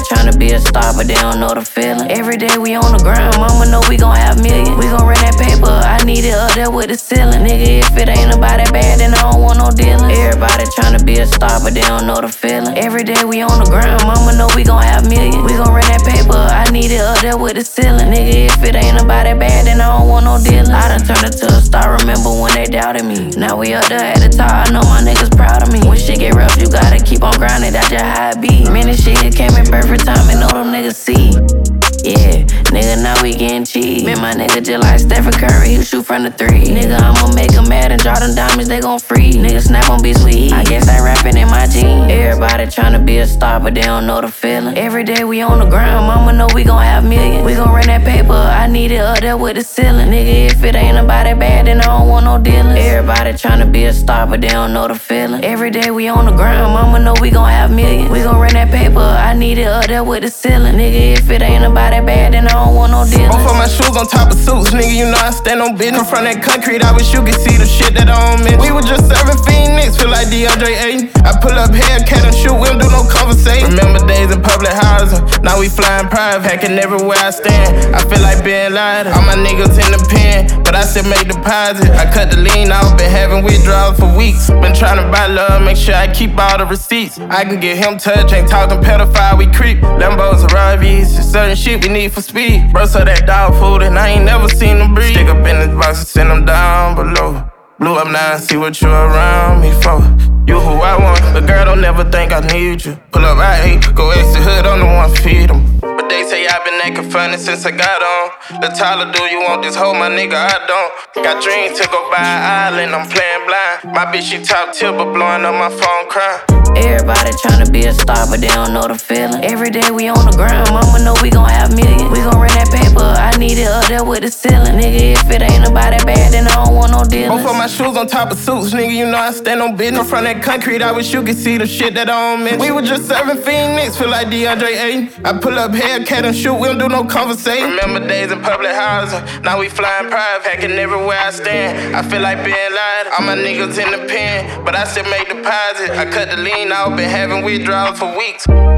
tryna be a star, but they don't know the feeling. Every day we on the grind, mama know we gon' have millions. We gon' run that paper, I need it up there with the ceiling. Nigga, if it ain't about that bad, then I don't want no dealing. Everybody tryna be a star, but they don't know the feeling. Every day we on the grind, mama know we gon' have millions. We gon' run that paper, I need it up there with the ceiling. Nigga, if it ain't about that bad, then I don't want no dealing. I done turned into a star, remember when they doubted me. Now we up there at the top, I know my niggas proud of me. When shit get rough, you gotta keep on grinding, that's just how it be. Man, this shit came in perfect time and know them niggas see. Yeah, nigga, now we getting cheese. Man, my nigga just like Stephen Curry, he shoot from the three. Nigga, I'ma make him mad and draw them diamonds, they gon' freeze. Nigga, snap on beats with heat. I guess I rapping in my jeans. Everybody tryna be a star, but they don't know the feeling. Every day we on the grind, mama know we gon' have millions. We gon' run that paper, I need it up there with the ceiling. Nigga, if it ain't about that bad, then I don't want no dealing. Everybody tryna be a star, but they don't know the feeling. Every day we on the grind, mama know we gon' have millions. We gon' run that paper, I need it up there with the ceiling. Nigga, if it ain't about that bad, then I don't want no dealing. Both of my shoes on top of suits, nigga, you know I stand on business. From that concrete, I wish you could see the shit that I don't miss. We was just serving Phoenix, feel like DeAndre Ayton. I pull up Hellcat and shoot, we don't do no conversation. Remember days in public housing, now we flying private, hacking everywhere I stand. I feel like being lighter. All my niggas in the pen, but I still make deposits. I cut the lean off, been having withdrawals for weeks. Been trying to buy love, make sure I keep all the receipts. I can get him touch, ain't talking pedophile, we creep. Lambos and Ravies, certain shit we need for speed. Bro, so that dog food, and I ain't never seen them breathe. Stick up in this box and send them down below. Blew up now and see what you around me for. You who I want, but girl, don't never think I need you. Pull up, I hate, go extra hood on the one, feed them. But they say I've been acting funny since I got on. The Tyler, do you want this hoe, my nigga? I don't. Got dreams to go by an island, I'm playing blind. My bitch, she top tip, but blowing up my phone crying. Everybody tryna be a star, but they don't know the feeling. Every day we on the grind, mama know we gon' have millions. We gon' run that paper, I need it up there with the ceiling. Nigga, if it ain't about that bad, then I don't want no dealing. Both of my shoes on top of suits, nigga, you know I stand on business. From that concrete, I wish you could see the shit that I don't miss. We was just serving Phoenix, feel like DeAndre Ayton. I pull up Hellcat and shoot, we don't do no conversation. Remember days in public housing, now we flying private, hacking everywhere I stand. I feel like being lighter. All my niggas in the pen, but I still make deposits. I cut the lean off, been having withdrawals for weeks.